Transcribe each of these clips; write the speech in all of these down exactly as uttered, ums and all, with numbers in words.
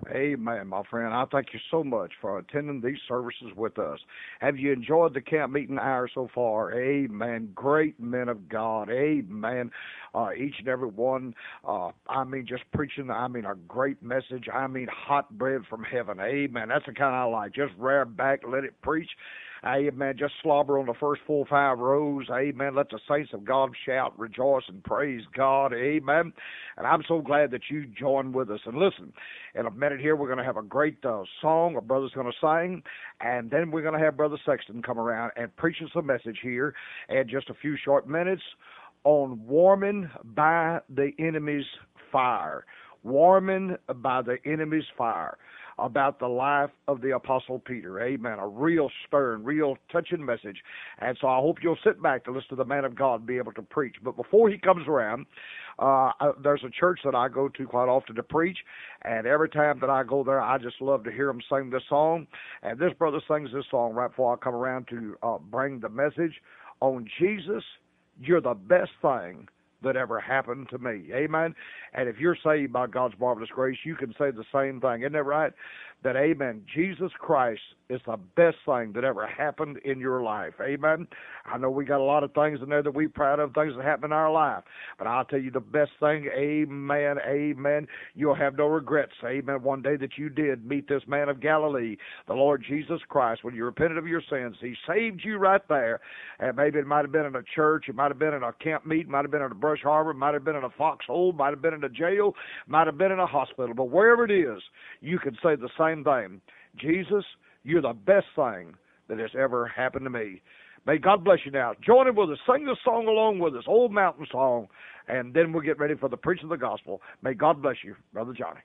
Amen, my friend. I thank you so much for attending these services with us. Have you enjoyed the camp meeting hour so far? Amen. Great men of God. Amen. Uh, each and every one, uh, I mean, just preaching, I mean, a great message. I mean, hot bread from heaven. Amen. That's the kind I like. Just rear back, let it preach. Amen. Just slobber on the first full five rows. Amen. Let the saints of God shout, rejoice, and praise God. Amen. And I'm so glad that you joined with us. And listen, in a minute here, we're going to have a great uh, song. Our brother's going to sing. And then we're going to have Brother Sexton come around and preach us a message here in just a few short minutes on warming by the enemy's fire. Warming by the enemy's fire. About the life of the Apostle Peter. Amen. A real stern, real touching message. And so I hope you'll sit back to listen to the man of God and be able to preach. But before he comes around, uh, there's a church that I go to quite often to preach. And every time that I go there, I just love to hear them sing this song. And this brother sings this song right before I come around to uh, bring the message on Jesus, you're the best thing that ever happened to me. Amen. And if you're saved by God's marvelous grace, you can say the same thing. Isn't that right? That, amen, Jesus Christ is the best thing that ever happened in your life. Amen. I know we got a lot of things in there that we're proud of, things that happen in our life. But I'll tell you the best thing, amen, amen, you'll have no regrets, amen, one day that you did meet this man of Galilee, the Lord Jesus Christ, when you repented of your sins. He saved you right there. And maybe it might have been in a church, it might have been in a camp meeting, might have been in a brush harbor, might have been in a foxhole, might have been in a jail, might have been in a hospital. But wherever it is, you can say the same thing. Jesus, you're the best thing that has ever happened to me. May God bless you now. Join in with us. Sing this song along with us, Old Mountain Song, and then we'll get ready for the preaching of the gospel. May God bless you, Brother Johnny.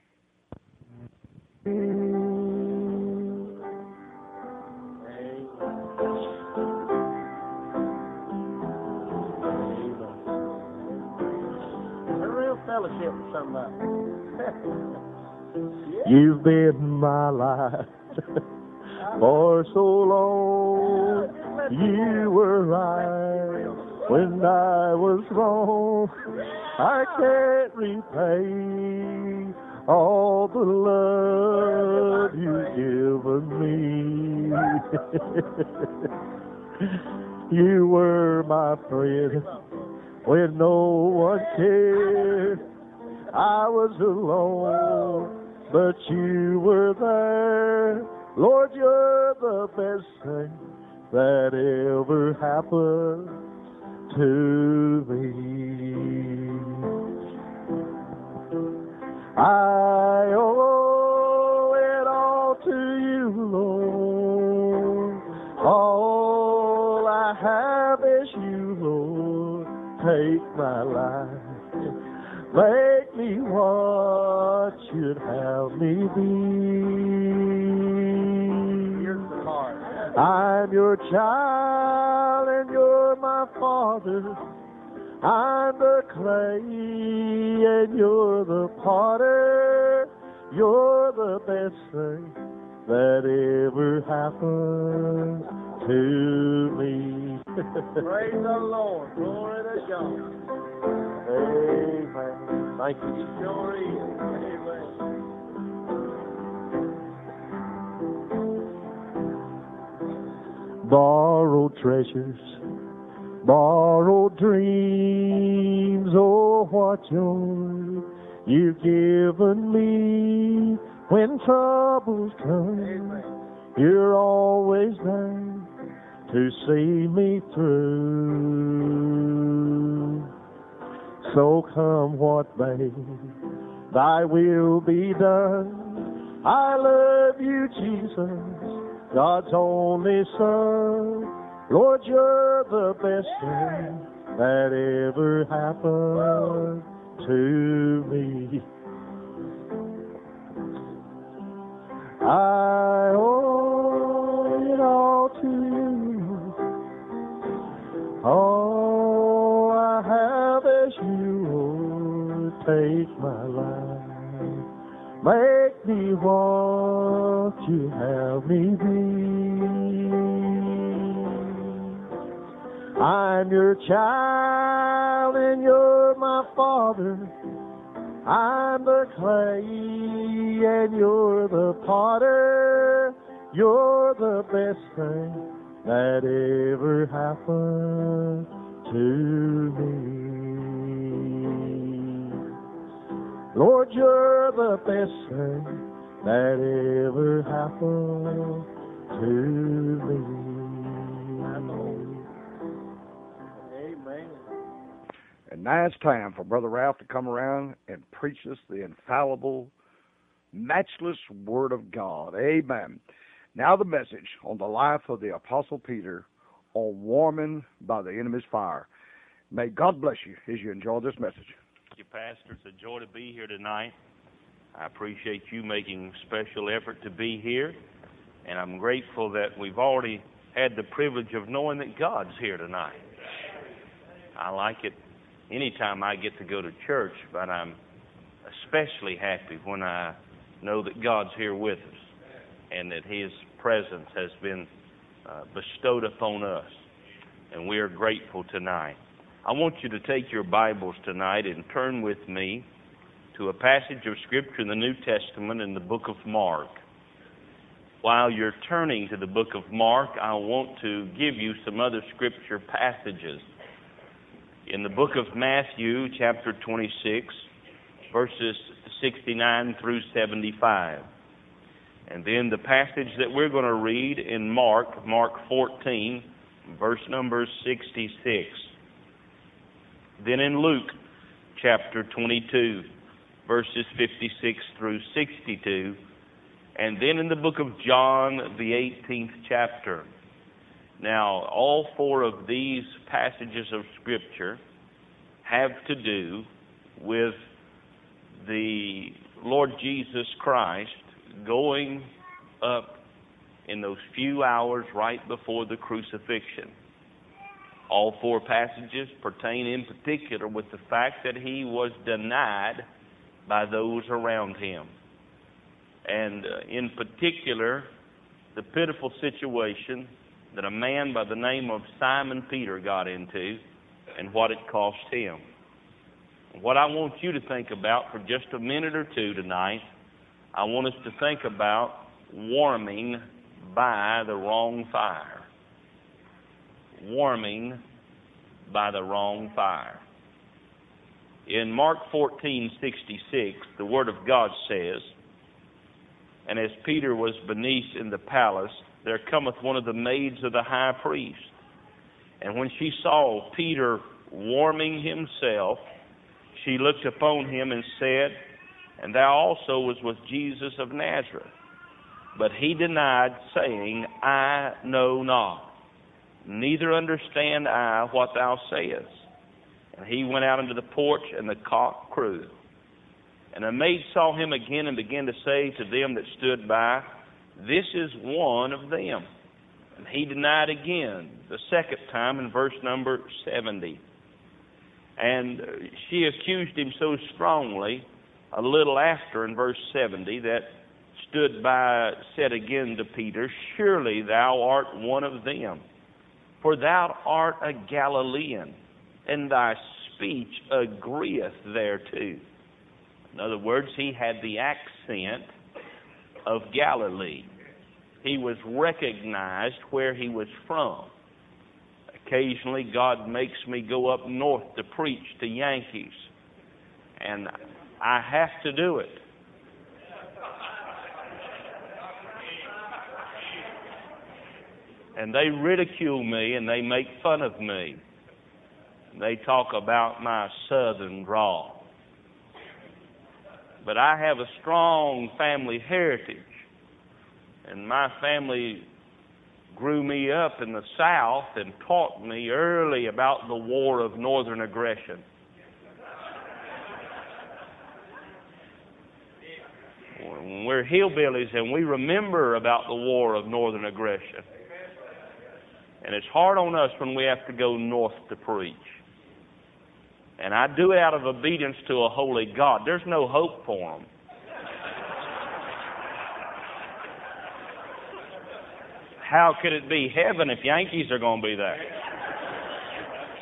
A real fellowship with somebody. You've been my life for so long. You were right when I was wrong. I can't repay all the love you've given me. You were my friend when no one cared. I was alone, but you were there. Lord, you're the best thing that ever happened to me. I owe it all to you, Lord. All I have is you, Lord. Take my life. Make me what you'd have me be. I'm your child and you're my father. I'm the clay and you're the potter. You're the best thing that ever happened to me. Praise the Lord. Glory to God. Amen. Thank you. He sure is. Amen. Borrowed treasures, borrowed dreams, oh, what joy you've given me. When troubles come, Amen. You're always there to see me through. So come what may, thy will be done. I love you, Jesus, God's only Son. Lord, you're the best thing that ever happened to me. I owe it all to you. All I have is you, Lord. Take my life. Make me what you have me be. I'm your child and you're my father. I'm the clay and you're the potter. You're the best thing that ever happened to me. Lord, you're the best thing that ever happened to me. Amen. And now it's time for Brother Ralph to come around and preach us the infallible, matchless Word of God. Amen. Now the message on the life of the Apostle Peter on warming by the enemy's fire. May God bless you as you enjoy this message. Thank you, Pastor. It's a joy to be here tonight. I appreciate you making special effort to be here, and I'm grateful that we've already had the privilege of knowing that God's here tonight. I like it anytime I get to go to church, but I'm especially happy when I know that God's here with us and that His presence has been uh, bestowed upon us, and we are grateful tonight. I want you to take your Bibles tonight and turn with me to a passage of Scripture in the New Testament in the book of Mark. While you're turning to the book of Mark, I want to give you some other Scripture passages. In the book of Matthew, chapter twenty-six, verses sixty-nine through seventy-five. And then the passage that we're going to read in Mark, Mark fourteen, verse number sixty-six. Then in Luke, chapter twenty-two, verses fifty-six through sixty-two. And then in the book of John, the eighteenth chapter. Now, all four of these passages of Scripture have to do with the Lord Jesus Christ going up in those few hours right before the crucifixion. All four passages pertain in particular with the fact that He was denied by those around Him. And uh, in particular, the pitiful situation that a man by the name of Simon Peter got into and what it cost him. What I want you to think about for just a minute or two tonight, I want us to think about warming by the wrong fire. Warming by the wrong fire. In Mark fourteen sixty-six, the Word of God says, "And as Peter was beneath in the palace, there cometh one of the maids of the high priest. And when she saw Peter warming himself, she looked upon him and said, And thou also was with Jesus of Nazareth. But he denied, saying, I know not, neither understand I what thou sayest. And he went out into the porch, and the cock crew. And a maid saw him again, and began to say to them that stood by, This is one of them. And he denied again, the second time, in verse number seventy. And she accused him so strongly, a little after, in verse seventy, that stood by said again to Peter, Surely thou art one of them, for thou art a Galilean, and thy speech agreeth thereto. In other words, he had the accent of Galilee. He was recognized where he was from. Occasionally, God makes me go up north to preach to Yankees, and I have to do it. And they ridicule me and they make fun of me. They talk about my southern drawl. But I have a strong family heritage. And my family grew me up in the South and taught me early about the war of northern aggression. We're hillbillies and we remember about the war of northern aggression. And it's hard on us when we have to go north to preach. And I do it out of obedience to a holy God. There's no hope for them. How could it be heaven if Yankees are going to be there?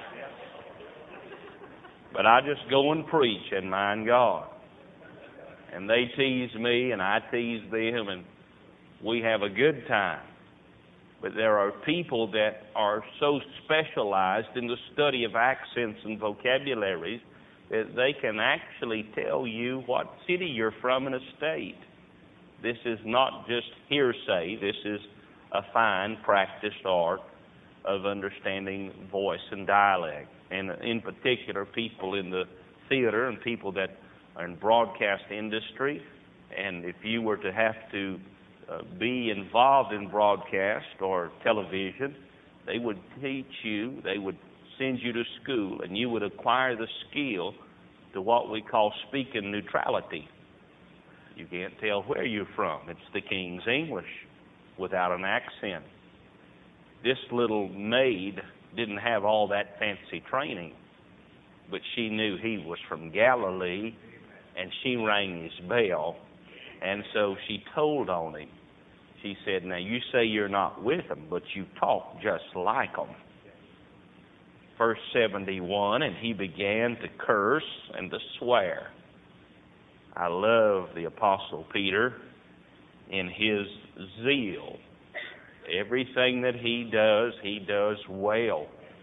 But I just go and preach and mind God. and they tease me, and I tease them, and we have a good time. But there are people that are so specialized in the study of accents and vocabularies that they can actually tell you what city you're from in a state. This is not just hearsay. This is a fine, practiced art of understanding voice and dialect. And in particular, people in the theater and people that are in broadcast industry. And if you were to have to uh, be involved in broadcast or television, they would teach you, they would send you to school, and you would acquire the skill to what we call speaking neutrality. You can't tell where you're from. It's the King's English without an accent. This little maid didn't have all that fancy training, but she knew he was from Galilee, and she rang his bell, and so she told on him. She said, now you say you're not with them, but you talk just like them. Verse seventy-one, and he began to curse and to swear. I love the Apostle Peter in his zeal. Everything that he does, he does well.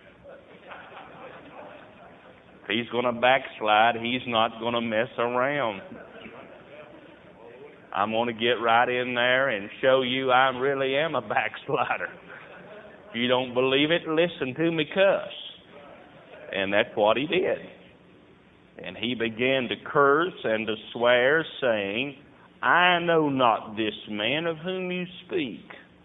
If he's going to backslide, he's not going to mess around. I'm going to get right in there and show you I really am a backslider. If you don't believe it, listen to me cuss. And that's what he did. And he began to curse and to swear, saying, I know not this man of whom you speak.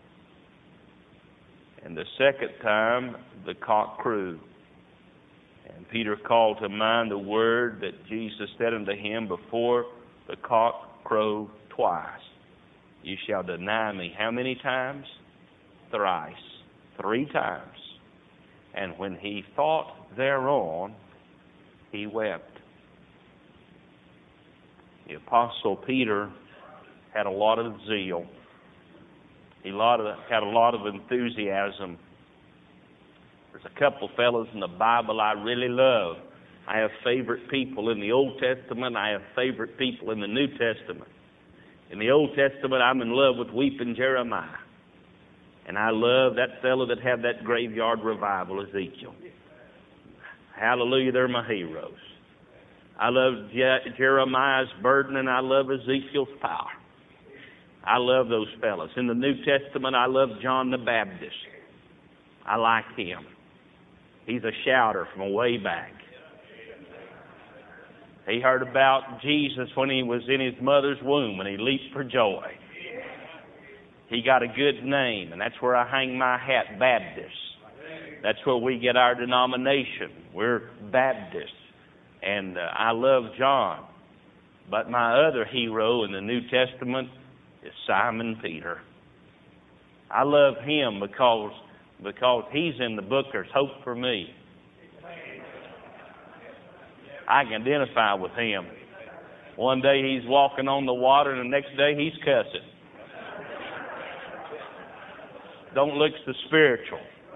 And the second time, the cock crew. And Peter called to mind the word that Jesus said unto him before the cock crowed twice. You shall deny me how many times? Thrice. Three times. And when he thought thereon, he wept. The Apostle Peter had a lot of zeal. He had a lot of enthusiasm. There's a couple fellows in the Bible I really love. I have favorite people in the Old Testament. I have favorite people in the New Testament. In the Old Testament, I'm in love with weeping Jeremiah. And I love that fellow that had that graveyard revival, Ezekiel. Hallelujah, they're my heroes. I love Je- Jeremiah's burden, and I love Ezekiel's power. I love those fellows. In the New Testament, I love John the Baptist. I like him. He's a shouter from way back. He heard about Jesus when he was in his mother's womb, and he leaped for joy. He got a good name, and that's where I hang my hat, Baptist. That's where we get our denomination. We're Baptists. And uh, I love John. But my other hero in the New Testament is Simon Peter. I love him because, because he's in the book, There's Hope for Me. I can identify with him. One day he's walking on the water, and the next day he's cussing. Don't look so spiritual.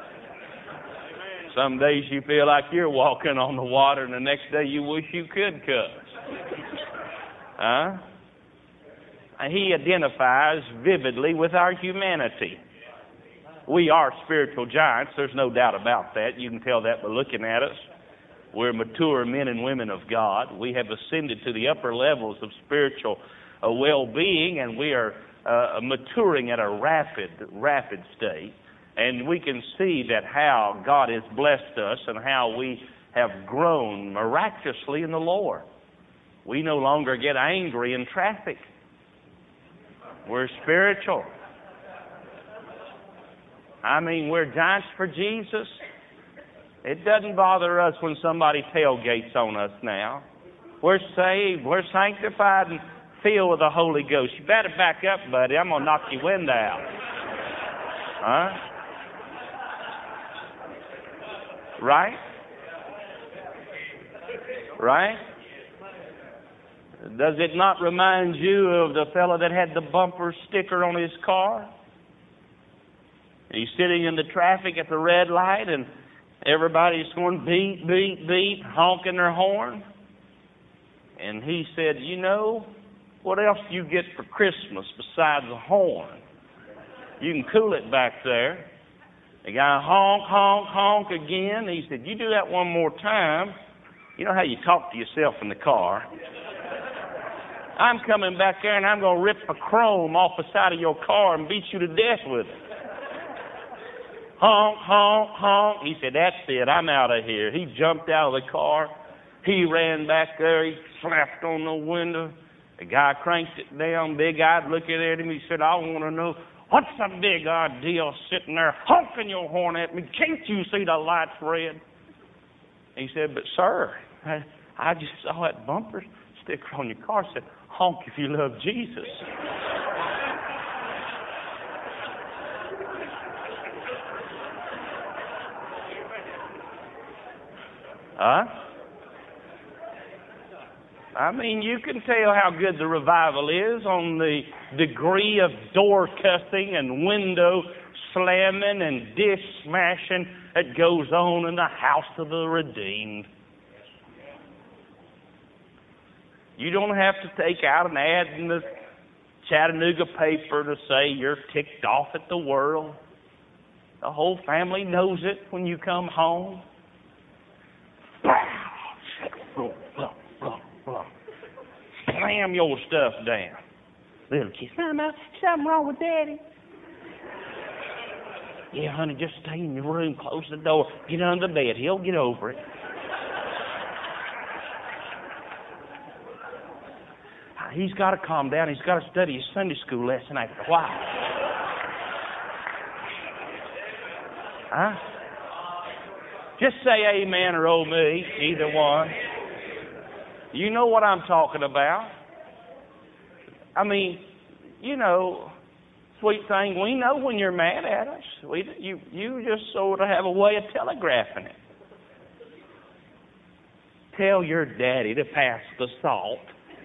Some days you feel like you're walking on the water, and the next day you wish you could cuss. Huh? He identifies vividly with our humanity. We are spiritual giants. There's no doubt about that. You can tell that by looking at us. We're mature men and women of God. We have ascended to the upper levels of spiritual uh, well-being, and we are uh, maturing at a rapid, rapid state. And we can see that how God has blessed us and how we have grown miraculously in the Lord. We no longer get angry in traffic. We're spiritual. I mean, we're giants for Jesus. It doesn't bother us when somebody tailgates on us now. We're saved. We're sanctified and filled with the Holy Ghost. You better back up, buddy. I'm going to knock your window out. Huh? Right? Right? Does it not remind you of the fellow that had the bumper sticker on his car? He's sitting in the traffic at the red light, and everybody's going beep, beep, beep, honking their horn. And he said, you know, What else do you get for Christmas besides a horn? You can cool it back there. The guy honk, honk, honk again. He said, you do that one more time. You know how you talk to yourself in the car. I'm coming back there and I'm going to rip the chrome off the side of your car and beat you to death with it. Honk, honk, honk. He said, that's it. I'm out of here. He jumped out of the car. He ran back there. He slapped on the window. The guy cranked it down, big-eyed, looking at him. He said, I want to know, what's the big idea sitting there honking your horn at me? Can't you see the light's red? He said, but sir, I, I just saw that bumper sticker on your car. Said, honk if you love Jesus. Huh? I mean, you can tell how good the revival is on the degree of door cussing and window slamming and dish smashing that goes on in the house of the redeemed. You don't have to take out an ad in the Chattanooga paper to say you're ticked off at the world. The whole family knows it when you come home. Slam your stuff down. Little kid, Mama, something wrong with Daddy? Yeah, honey, just stay in your room, close the door, get under the bed. He'll get over it. He's got to calm down. He's got to study his Sunday school lesson after a while. Huh? Just say amen or oh me, either one. You know what I'm talking about. I mean, you know, sweet thing, we know when you're mad at us. We, you, you just sort of have a way of telegraphing it. Tell your daddy to pass the salt.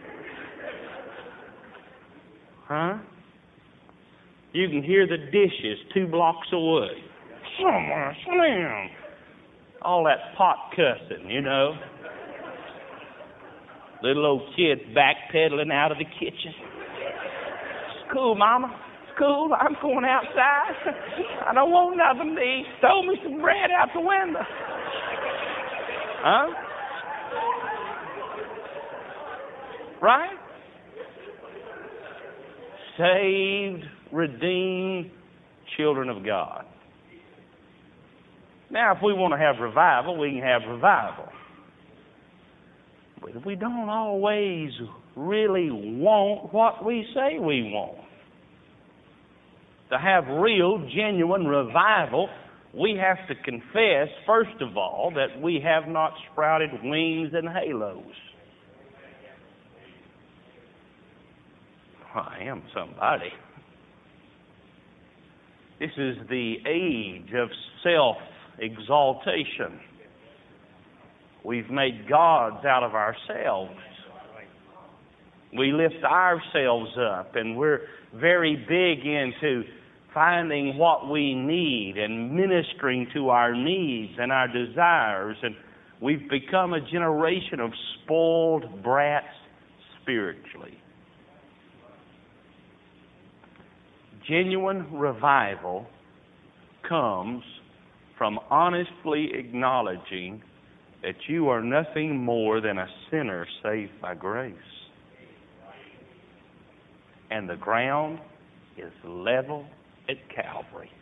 Huh? You can hear the dishes two blocks away. Slam, slam. All that pot cussing, you know. Little old kids backpedaling out of the kitchen. It's cool, Mama. It's cool. I'm going outside. I don't want nothing to eat. Throw me some bread out the window. Huh? Right? Saved, redeemed children of God. Now, if we want to have revival, we can have revival. But we don't always really want what we say we want. To have real, genuine revival, we have to confess, first of all, that we have not sprouted wings and halos. I am somebody. This is the age of self-exaltation. We've made gods out of ourselves. We lift ourselves up, and we're very big into finding what we need and ministering to our needs and our desires. And we've become a generation of spoiled brats spiritually. Genuine revival comes from honestly acknowledging that you are nothing more than a sinner saved by grace. And the ground is level at Calvary.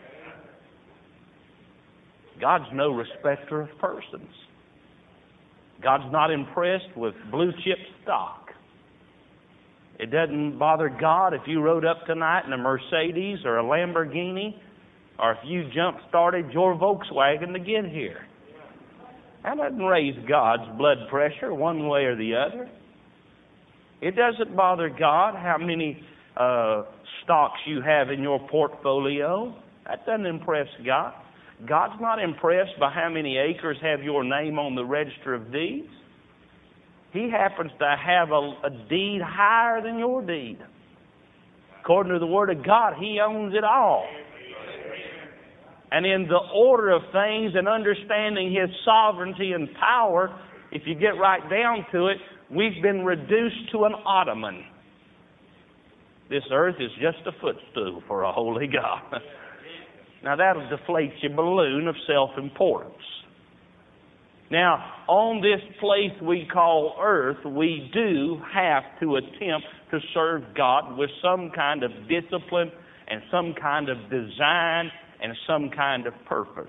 God's no respecter of persons. God's not impressed with blue chip stock. It doesn't bother God if you rode up tonight in a Mercedes or a Lamborghini, or if you jump-started your Volkswagen to get here. That doesn't raise God's blood pressure one way or the other. It doesn't bother God how many uh, stocks you have in your portfolio. That doesn't impress God. God's not impressed by how many acres have your name on the register of deeds. He happens to have a, a deed higher than your deed. According to the Word of God, He owns it all. And in the order of things and understanding His sovereignty and power, if you get right down to it, we've been reduced to an ottoman. This earth is just a footstool for a holy God. Now that'll deflate your balloon of self-importance. Now, on this place we call earth, we do have to attempt to serve God with some kind of discipline and some kind of design and some kind of purpose.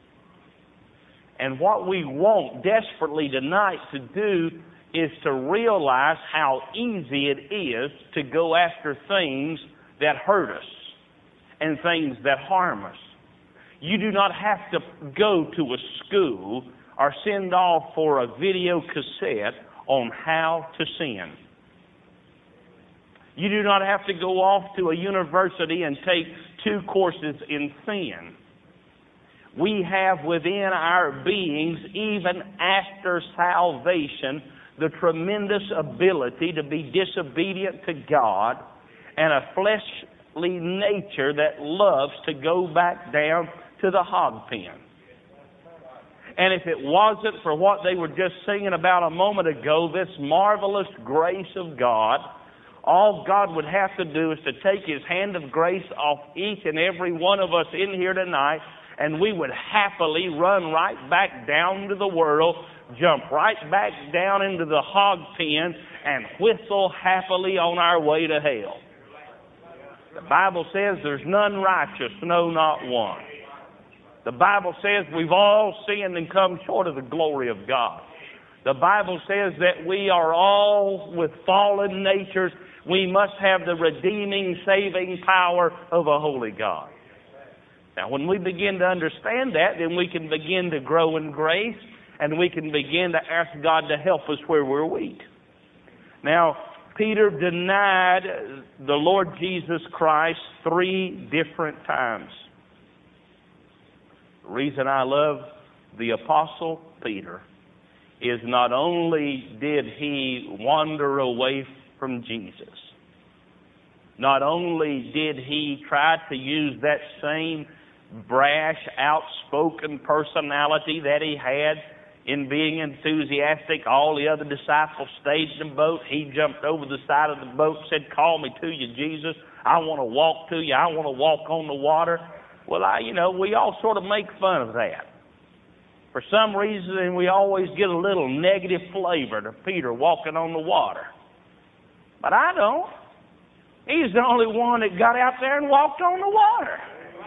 And what we want desperately tonight to do is to realize how easy it is to go after things that hurt us and things that harm us. You do not have to go to a school or send off for a video cassette on how to sin. You do not have to go off to a university and take two courses in sin. We have within our beings, even after salvation, the tremendous ability to be disobedient to God and a fleshly nature that loves to go back down to the hog pen. And if it wasn't for what they were just singing about a moment ago, this marvelous grace of God, all God would have to do is to take His hand of grace off each and every one of us in here tonight, and we would happily run right back down to the world, jump right back down into the hog pen, and whistle happily on our way to hell. The Bible says there's none righteous, no, not one. The Bible says we've all sinned and come short of the glory of God. The Bible says that we are all with fallen natures. We must have the redeeming, saving power of a holy God. Now, when we begin to understand that, then we can begin to grow in grace, and we can begin to ask God to help us where we're weak. Now, Peter denied the Lord Jesus Christ three different times. The reason I love the Apostle Peter is not only did he wander away from Jesus, not only did he try to use that same brash, outspoken personality that he had in being enthusiastic. All the other disciples stayed in the boat. He jumped over the side of the boat and said, "Call me to you, Jesus. I want to walk to you. I want to walk on the water." Well, I, you know, we all sort of make fun of that. For some reason, we always get a little negative flavor to Peter walking on the water. But I don't. He's the only one that got out there and walked on the water.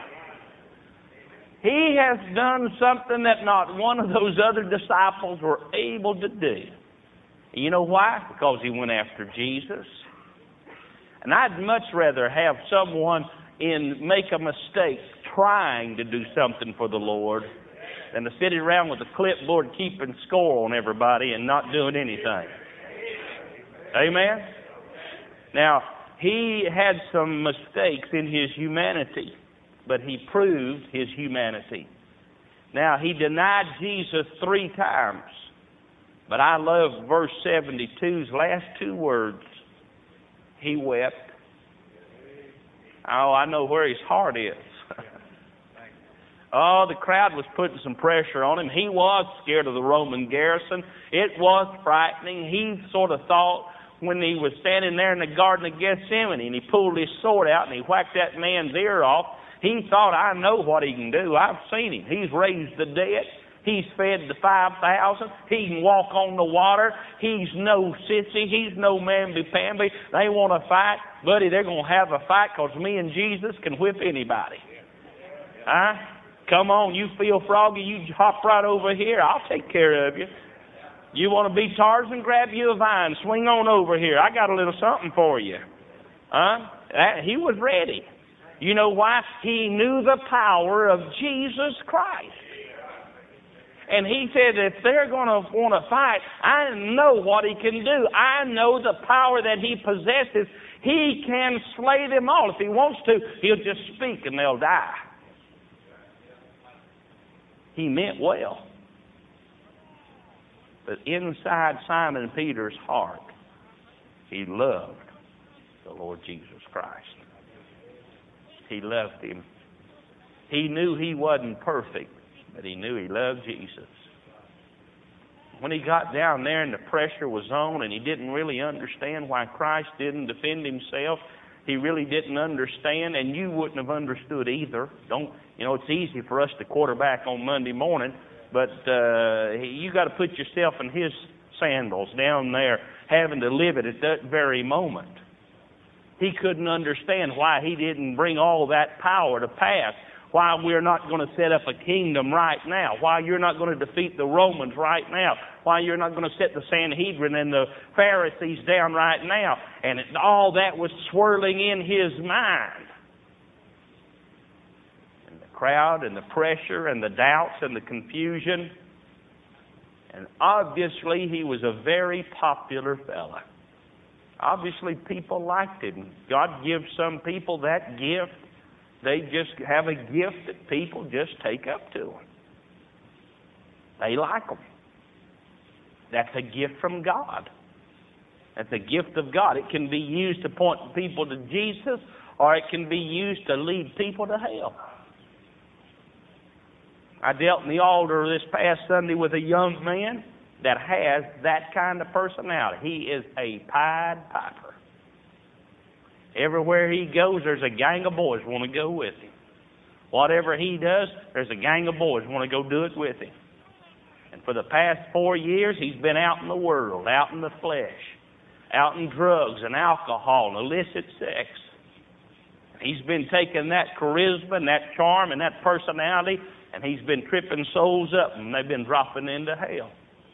He has done something that not one of those other disciples were able to do. You know why? Because he went after Jesus. And I'd much rather have someone in make a mistake trying to do something for the Lord than to sit around with a clipboard keeping score on everybody and not doing anything. Amen? Now, he had some mistakes in his humanity, but he proved his humanity. Now, he denied Jesus three times, but I love verse seventy-two's last two words. He wept. Oh, I know where his heart is. Oh, the crowd was putting some pressure on him. He was scared of the Roman garrison. It was frightening. He sort of thought when he was standing there in the Garden of Gethsemane and he pulled his sword out and he whacked that man's ear off, he thought, I know what he can do. I've seen him. He's raised the dead. He's fed the five thousand. He can walk on the water. He's no sissy. He's no mamby-pamby. They want to fight. Buddy, they're going to have a fight because me and Jesus can whip anybody. Huh? Come on, you feel froggy, you hop right over here. I'll take care of you. You want to be Tarzan? Grab you a vine. Swing on over here. I got a little something for you. Huh? That, he was ready. You know why? He knew the power of Jesus Christ. And he said, if they're going to want to fight, I know what he can do. I know the power that he possesses. He can slay them all. If he wants to, he'll just speak and they'll die. He meant well. But inside Simon Peter's heart, he loved the Lord Jesus Christ. He loved him. He knew he wasn't perfect, but he knew he loved Jesus. When he got down there and the pressure was on and he didn't really understand why Christ didn't defend himself, he really didn't understand, and you wouldn't have understood either. Don't you know? It's easy for us to quarterback on Monday morning, but uh, you got to put yourself in his sandals down there, having to live it at that very moment. He couldn't understand why he didn't bring all that power to pass, why we're not going to set up a kingdom right now, why you're not going to defeat the Romans right now, why you're not going to set the Sanhedrin and the Pharisees down right now. And it, all that was swirling in his mind. And the crowd and the pressure and the doubts and the confusion. And obviously he was a very popular fella. Obviously people liked him. God gives some people that gift. They just have a gift that people just take up to them. They like them. That's a gift from God. That's a gift of God. It can be used to point people to Jesus, or it can be used to lead people to hell. I dealt in the altar this past Sunday with a young man that has that kind of personality. He is a Pied Piper. Everywhere he goes, there's a gang of boys want to go with him. Whatever he does, there's a gang of boys want to go do it with him. And for the past four years, he's been out in the world, out in the flesh, out in drugs and alcohol and illicit sex. He's been taking that charisma and that charm and that personality, and he's been tripping souls up, and they've been dropping into hell.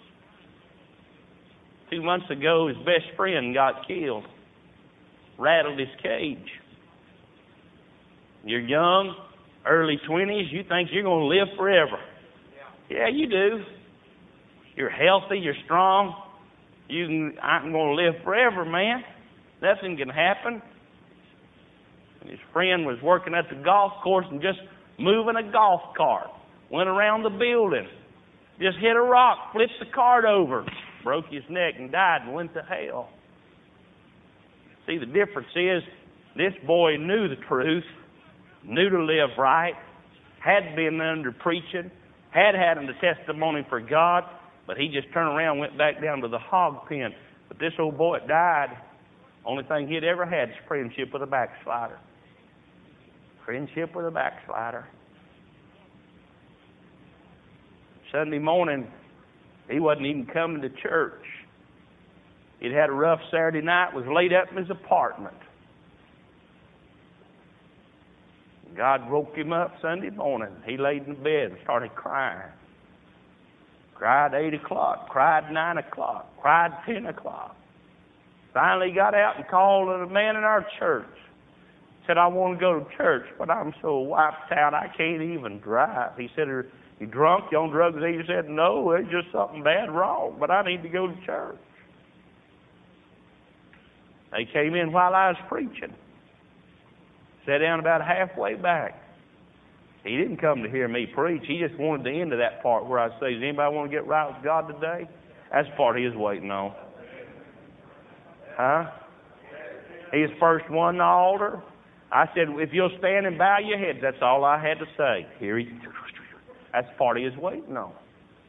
Two months ago, his best friend got killed. Rattled his cage. You're young, early twenties, you think you're going to live forever. Yeah, yeah you do. You're healthy, you're strong. You can, I'm going to live forever, man. Nothing can happen. And his friend was working at the golf course and just moving a golf cart. Went around the building. Just hit a rock, flipped the cart over. Broke his neck and died and went to hell. See, the difference is this boy knew the truth, knew to live right, had been under preaching, had had a testimony for God, but he just turned around and went back down to the hog pen. But this old boy died. Only thing he'd ever had is friendship with a backslider. Friendship with a backslider. Sunday morning, he wasn't even coming to church. He'd had a rough Saturday night, was laid up in his apartment. God woke him up Sunday morning. He laid in bed and started crying. Cried eight o'clock, cried nine o'clock, cried ten o'clock. Finally got out and called a man in our church. Said, I want to go to church, but I'm so wiped out I can't even drive. He said, are you drunk? You on drugs? He said, no, there's just something bad wrong, but I need to go to church. They came in while I was preaching. Sat down about halfway back. He didn't come to hear me preach. He just wanted the end of that part where I say, does anybody want to get right with God today? That's the part he was waiting on. Huh? He's first one in the altar. I said, if you'll stand and bow your heads, that's all I had to say. Here he, that's the part he was waiting on.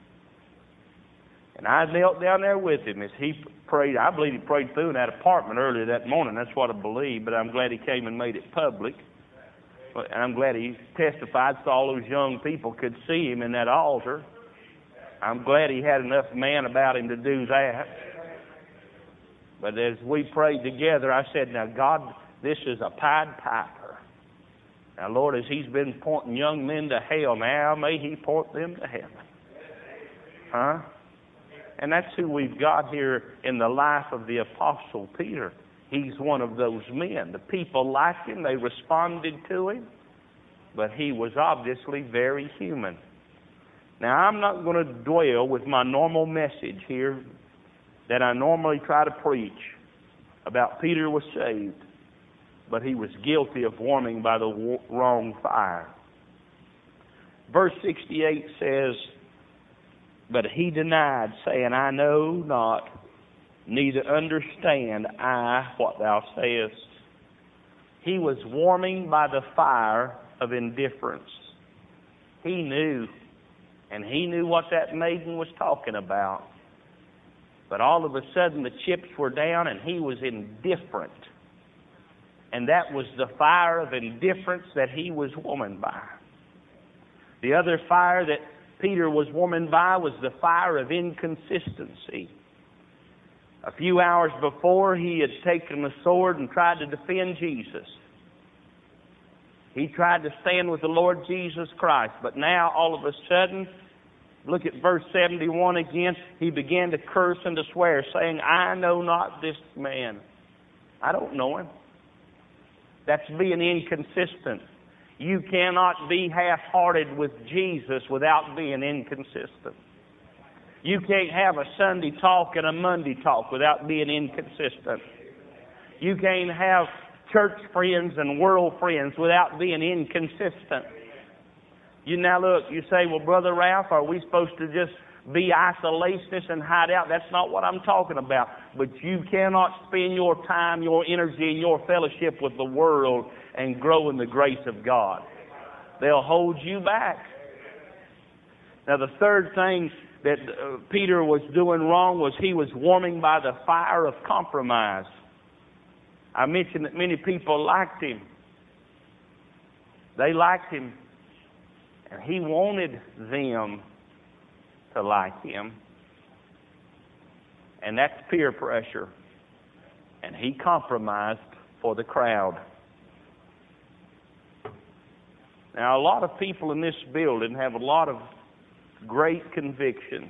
And I knelt down there with him as he prayed. I believe he prayed through in that apartment earlier that morning. That's what I believe. But I'm glad he came and made it public. And I'm glad he testified so all those young people could see him in that altar. I'm glad he had enough man about him to do that. But as we prayed together, I said, now, God, this is a Pied Piper. Now, Lord, as he's been pointing young men to hell, now may he point them to heaven. Huh? And that's who we've got here in the life of the Apostle Peter. He's one of those men. The people liked him. They responded to him. But he was obviously very human. Now, I'm not going to dwell with my normal message here that I normally try to preach about Peter was saved, but he was guilty of warming by the wrong fire. Verse sixty-eight says, but he denied, saying, I know not, neither understand I what thou sayest. He was warming by the fire of indifference. He knew, and he knew what that maiden was talking about. But all of a sudden the chips were down and he was indifferent. And that was the fire of indifference that he was warmed by. The other fire that Peter was warmed by was the fire of inconsistency. A few hours before, he had taken the sword and tried to defend Jesus. He tried to stand with the Lord Jesus Christ. But now, all of a sudden, look at verse seventy-one again. He began to curse and to swear, saying, I know not this man. I don't know him. That's being inconsistent. You cannot be half-hearted with Jesus without being inconsistent. You can't have a Sunday talk and a Monday talk without being inconsistent. You can't have church friends and world friends without being inconsistent. You now look, you say, well, Brother Ralph, are we supposed to just be isolationists and hide out? That's not what I'm talking about. But you cannot spend your time, your energy, and your fellowship with the world and grow in the grace of God. They'll hold you back. Now, the third thing that uh, Peter was doing wrong was he was warming by the fire of compromise. I mentioned that many people liked him. They liked him. And he wanted them to like him. And that's peer pressure. And he compromised for the crowd. Now, a lot of people in this building have a lot of great convictions.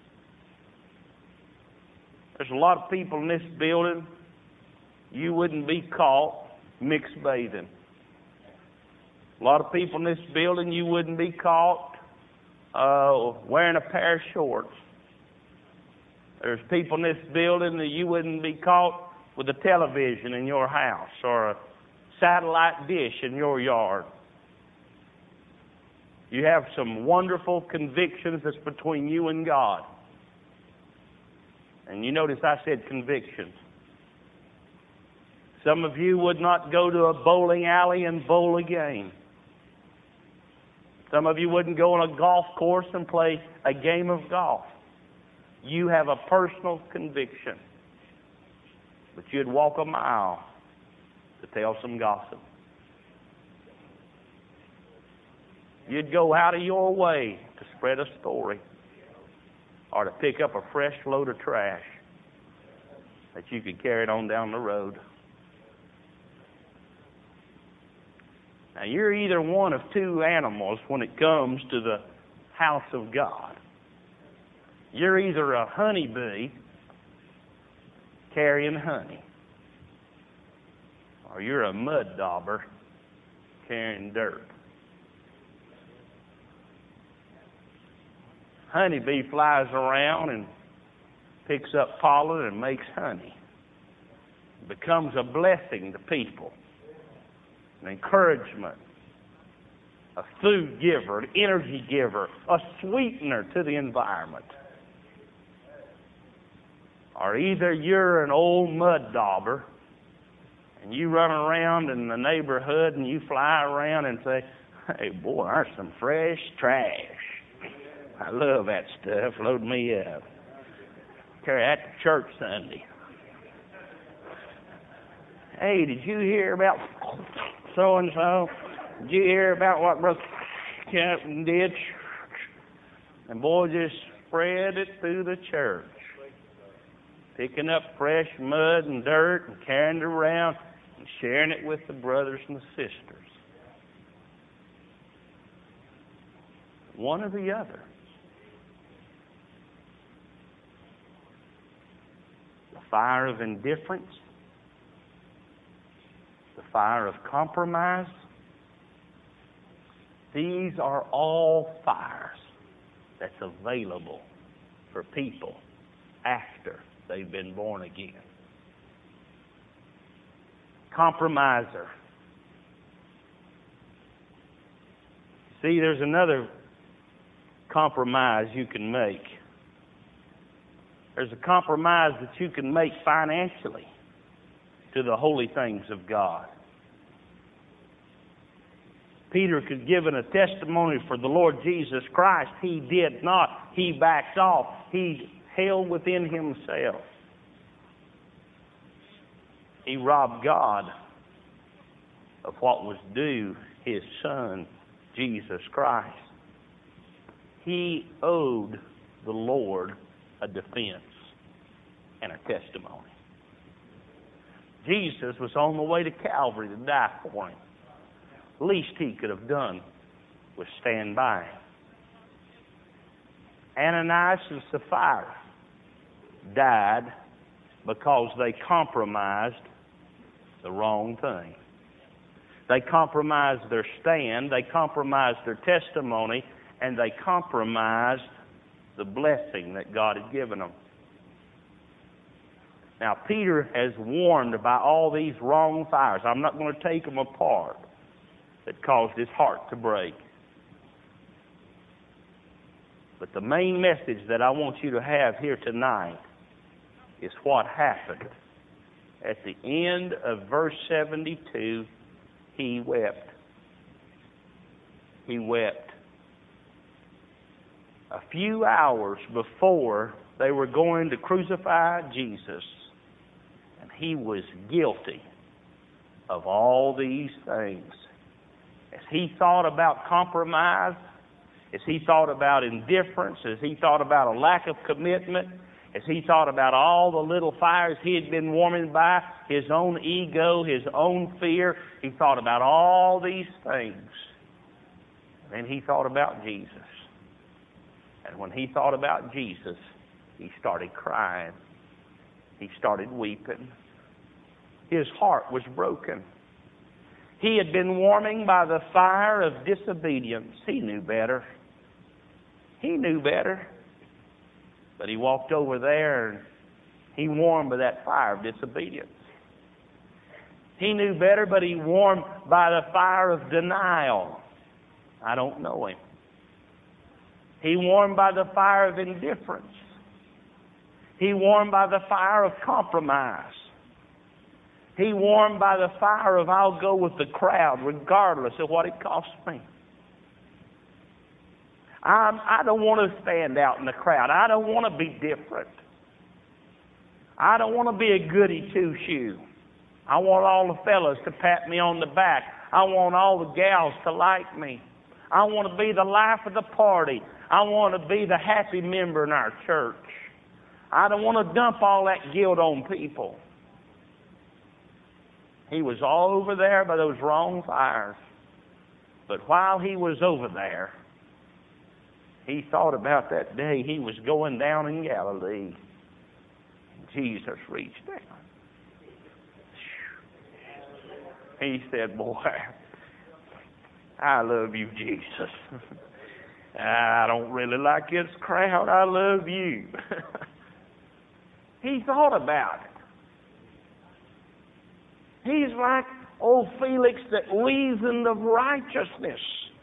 There's a lot of people in this building, you wouldn't be caught mixed bathing. A lot of people in this building, you wouldn't be caught uh, wearing a pair of shorts. There's people in this building that you wouldn't be caught with a television in your house or a satellite dish in your yard. You have some wonderful convictions that's between you and God. And you notice I said convictions. Some of you would not go to a bowling alley and bowl a game. Some of you wouldn't go on a golf course and play a game of golf. You have a personal conviction. But you'd walk a mile to tell some gossip. You'd go out of your way to spread a story or to pick up a fresh load of trash that you could carry it on down the road. Now, you're either one of two animals when it comes to the house of God. You're either a honeybee carrying honey, or you're a mud dauber carrying dirt. Honeybee flies around and picks up pollen and makes honey. It becomes a blessing to people, an encouragement, a food giver, an energy giver, a sweetener to the environment. Or either you're an old mud dauber and you run around in the neighborhood and you fly around and say, hey, boy, there's some fresh trash. I love that stuff. Load me up. Carry that to church Sunday. Hey, did you hear about so-and-so? Did you hear about what Brother Captain did? And boy, just spread it through the church. Picking up fresh mud and dirt and carrying it around and sharing it with the brothers and the sisters. One or the other. The fire of indifference, the fire of compromise. These are all fires that's available for people after they've been born again. Compromiser. See, there's another compromise you can make. There's a compromise that you can make financially to the holy things of God. Peter could give a testimony for the Lord Jesus Christ. He did not. He backed off. He held within himself. He robbed God of what was due His Son, Jesus Christ. He owed the Lord a defense and a testimony. Jesus was on the way to Calvary to die for him. Least he could have done was stand by him. Ananias and Sapphira died because they compromised the wrong thing. They compromised their stand, they compromised their testimony, and they compromised the blessing that God had given them. Now, Peter has warned about all these wrong fires. I'm not going to take them apart that caused his heart to break. But the main message that I want you to have here tonight is what happened. At the end of verse seventy-two, he wept. He wept. A few hours before they were going to crucify Jesus, and he was guilty of all these things. As he thought about compromise, as he thought about indifference, as he thought about a lack of commitment, as he thought about all the little fires he had been warming by, his own ego, his own fear, he thought about all these things. And then he thought about Jesus. And when he thought about Jesus, he started crying. He started weeping. His heart was broken. He had been warming by the fire of disobedience. He knew better. He knew better. But he walked over there and he warmed by that fire of disobedience. He knew better, but he warmed by the fire of denial. I don't know him. He warmed by the fire of indifference. He warmed by the fire of compromise. He warmed by the fire of I'll go with the crowd regardless of what it costs me. I'm, I don't want to stand out in the crowd. I don't want to be different. I don't want to be a goody two-shoe. I want all the fellas to pat me on the back. I want all the gals to like me. I want to be the life of the party. I want to be the happy member in our church. I don't want to dump all that guilt on people. He was all over there by those wrong fires. But while he was over there, he thought about that day he was going down in Galilee. Jesus reached down. He said, boy, I love you, Jesus. I don't really like this crowd. I love you. He thought about it. He's like old Felix that reasoned of righteousness.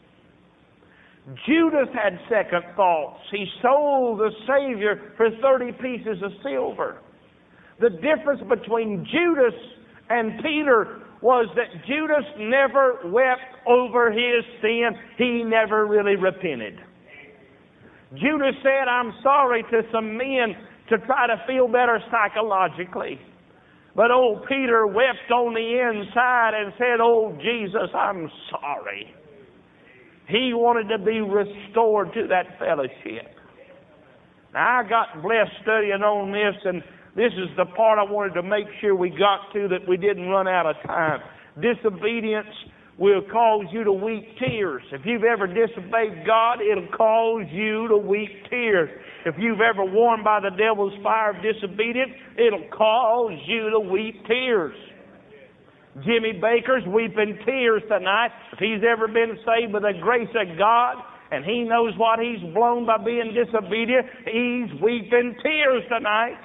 Judas had second thoughts. He sold the Savior for thirty pieces of silver. The difference between Judas and Peter was that Judas never wept over his sin. He never really repented. Judas said, I'm sorry to some men to try to feel better psychologically. But old Peter wept on the inside and said, oh, Jesus, I'm sorry. He wanted to be restored to that fellowship. Now, I got blessed studying on this, and this is the part I wanted to make sure we got to, that we didn't run out of time. Disobedience will cause you to weep tears. If you've ever disobeyed God, it'll cause you to weep tears. If you've ever warmed by the devil's fire of disobedience, it'll cause you to weep tears. Jimmy Baker's weeping tears tonight. If he's ever been saved by the grace of God, and he knows what he's blown by being disobedient, he's weeping tears tonight.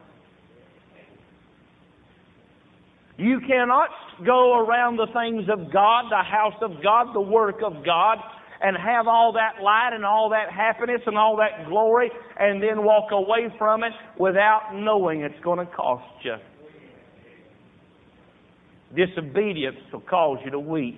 You cannot go around the things of God, the house of God, the work of God, and have all that light and all that happiness and all that glory, and then walk away from it without knowing it's going to cost you. Disobedience will cause you to weep.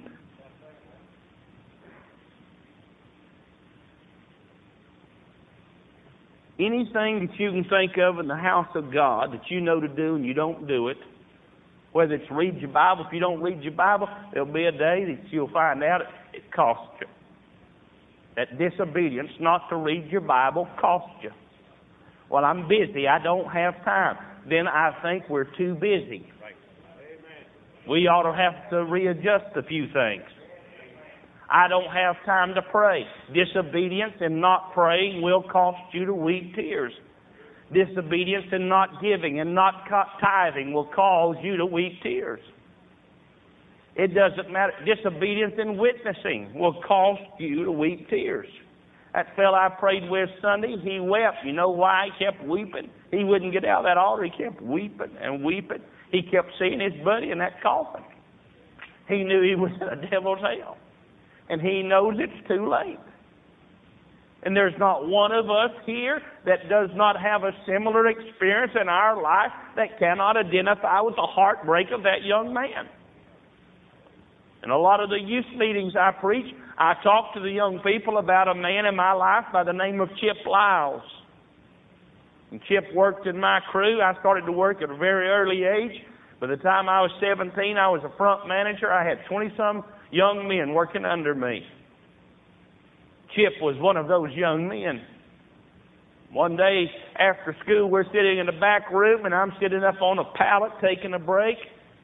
Anything that you can think of in the house of God that you know to do and you don't do it Whether it's read your Bible, if you don't read your Bible, there'll be a day that you'll find out it, it costs you. That disobedience not to read your Bible costs you. Well, I'm busy. I don't have time. Then I think we're too busy. We ought to have to readjust a few things. I don't have time to pray. Disobedience in not praying will cost you to weep tears. Disobedience in not giving and not tithing will cause you to weep tears. It doesn't matter. Disobedience in witnessing will cost you to weep tears. That fellow I prayed with Sunday, he wept. You know why he kept weeping? He wouldn't get out of that altar. He kept weeping and weeping. He kept seeing his buddy in that coffin. He knew he was in a devil's hell. And he knows it's too late. And there's not one of us here that does not have a similar experience in our life that cannot identify with the heartbreak of that young man. In a lot of the youth meetings I preach, I talk to the young people about a man in my life by the name of Chip Lyles. And Chip worked in my crew. I started to work at a very early age. By the time I was seventeen, I was a front manager. I had twenty-some young men working under me. Chip was one of those young men. One day after school, we're sitting in the back room, and I'm sitting up on a pallet taking a break.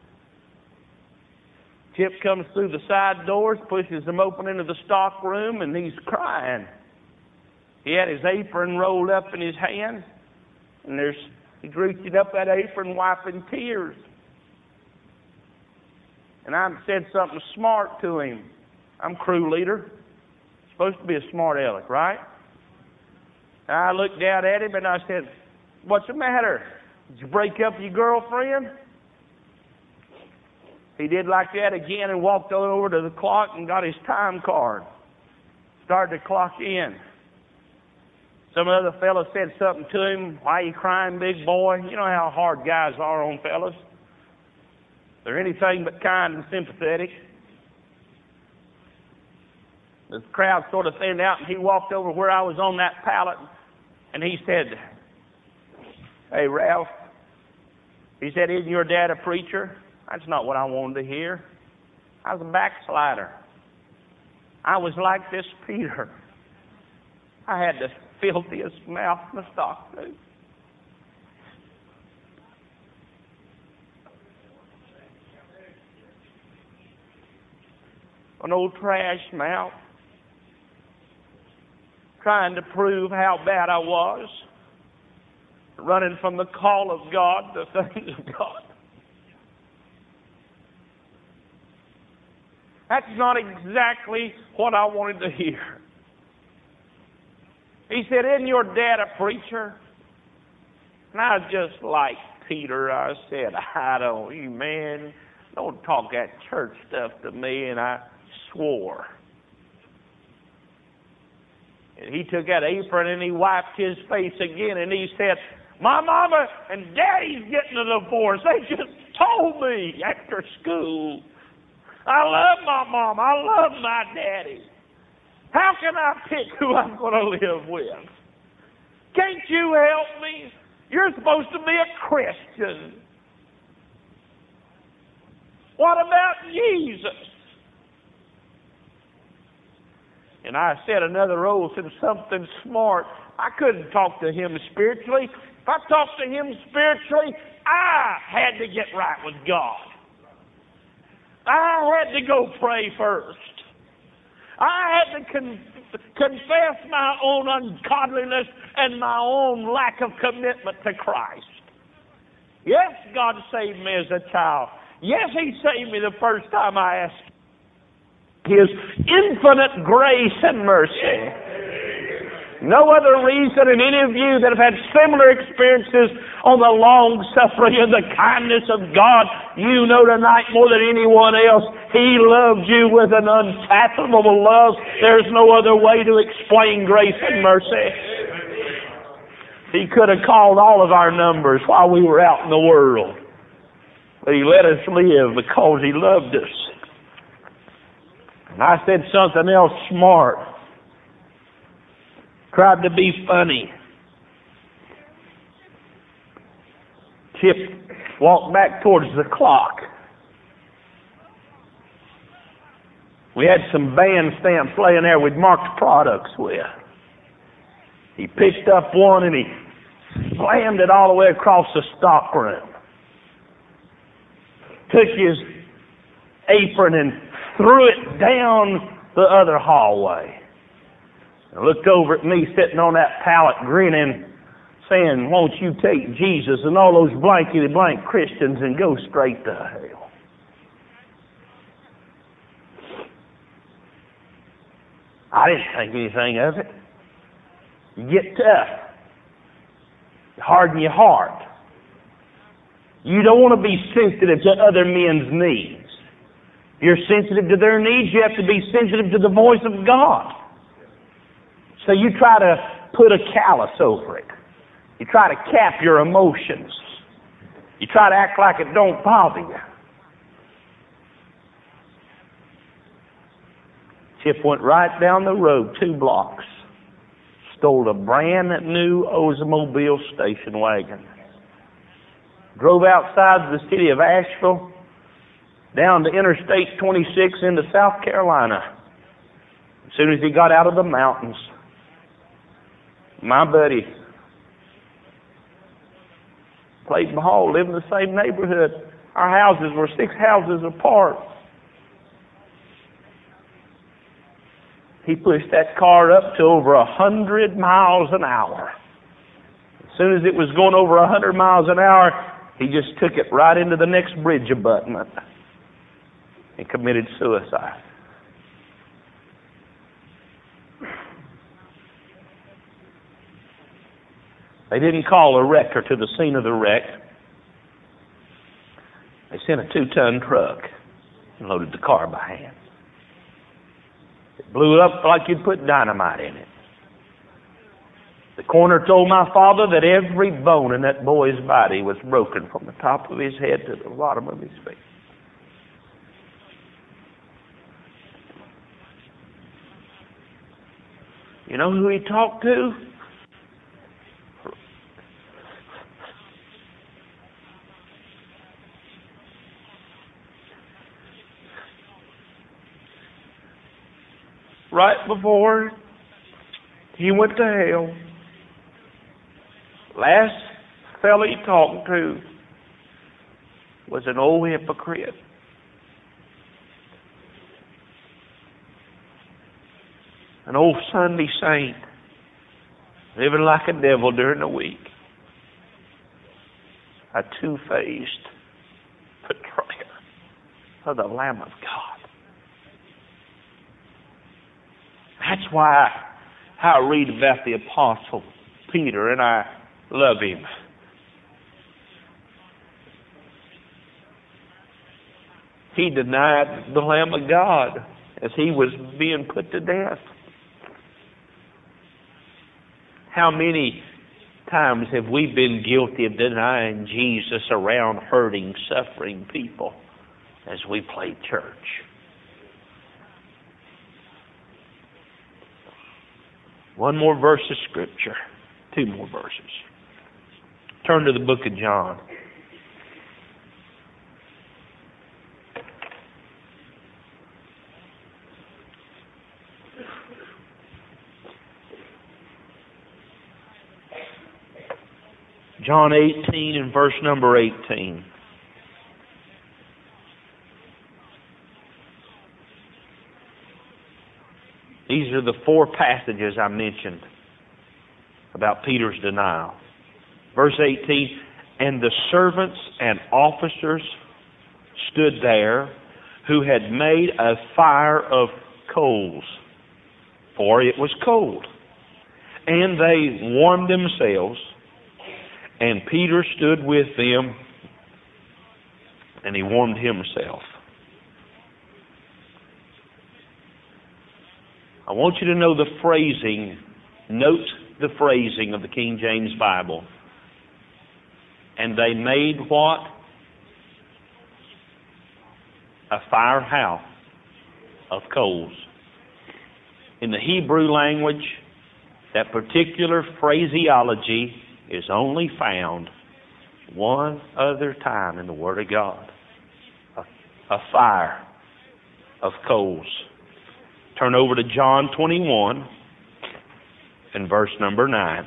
Chip comes through the side doors, pushes them open into the stock room, and he's crying. He had his apron rolled up in his hand, and there's he reached up that apron, wiping tears. And I said something smart to him. I'm crew leader. Supposed to be a smart aleck, right? And I looked down at him and I said, "What's the matter? Did you break up with your girlfriend?" He did like that again and walked over to the clock and got his time card. Started to clock in. Some other fellow said something to him. "Why are you crying, big boy?" You know how hard guys are on fellas. They're anything but kind and sympathetic. The crowd sort of thinned out, and he walked over where I was on that pallet, and he said, "Hey, Ralph," he said, "isn't your dad a preacher?" That's not what I wanted to hear. I was a backslider. I was like this Peter. I had the filthiest mouth in the stock room. An old trash mouth, trying to prove how bad I was, running from the call of God, the things of God. That's not exactly what I wanted to hear. He said, "Isn't your dad a preacher?" And I was just like Peter. I said, "I don't, you man, don't talk that church stuff to me." And I swore. And he took that apron and he wiped his face again and he said, "My mama and daddy's getting a divorce. They just told me after school. I love my mom. I love my daddy. How can I pick who I'm going to live with? Can't you help me? You're supposed to be a Christian. What about Jesus?" And I said another oath and something smart. I couldn't talk to him spiritually. If I talked to him spiritually, I had to get right with God. I had to go pray first. I had to con- confess my own ungodliness and my own lack of commitment to Christ. Yes, God saved me as a child. Yes, He saved me the first time I asked His infinite grace and mercy. No other reason than any of you that have had similar experiences on the long suffering and the kindness of God, you know tonight more than anyone else, He loved you with an unfathomable love. There's no other way to explain grace and mercy. He could have called all of our numbers while we were out in the world. But He let us live because He loved us. And I said something else smart. Tried to be funny. Chip walked back towards the clock. We had some band stamps laying there we'd marked products with. He picked up one and he slammed it all the way across the stock room. Took his apron and threw it down the other hallway. And looked over at me sitting on that pallet grinning, saying, "Won't you take Jesus and all those blankety blank Christians and go straight to hell?" I didn't think anything of it. You get tough. You harden your heart. You don't want to be sensitive to other men's needs. If you're sensitive to their needs, you have to be sensitive to the voice of God. So you try to put a callus over it. You try to cap your emotions. You try to act like it don't bother you. Chip went right down the road two blocks, stole a brand new Oldsmobile station wagon, drove outside the city of Asheville, down to Interstate twenty-six into South Carolina. As soon as he got out of the mountains, my buddy played ball, lived in the same neighborhood. Our houses were six houses apart. He pushed that car up to over a hundred miles an hour. As soon as it was going over a hundred miles an hour, he just took it right into the next bridge abutment and committed suicide. They didn't call a wrecker to the scene of the wreck. They sent a two-ton truck and loaded the car by hand. It blew up like you'd put dynamite in it. The coroner told my father that every bone in that boy's body was broken from the top of his head to the bottom of his feet. You know who he talked to? Right before he went to hell, last fella he talked to was an old hypocrite. An old Sunday saint, living like a devil during the week. A two-faced betrayer of the Lamb of God. That's why I read about the Apostle Peter and I love him. He denied the Lamb of God as he was being put to death. How many times have we been guilty of denying Jesus around hurting, suffering people as we play church? One more verse of Scripture. Two more verses. Turn to the book of John. John eighteen and verse number eighteen. These are the four passages I mentioned about Peter's denial. Verse eighteen, and the servants and officers stood there who had made a fire of coals, for it was cold. And they warmed themselves, and Peter stood with them, and he warmed himself. I want you to know the phrasing, note the phrasing of the King James Bible. And they made what? A fire house of coals. In the Hebrew language, that particular phraseology is only found one other time in the Word of God. A, a fire of coals. Turn over to John twenty-one and verse number nine.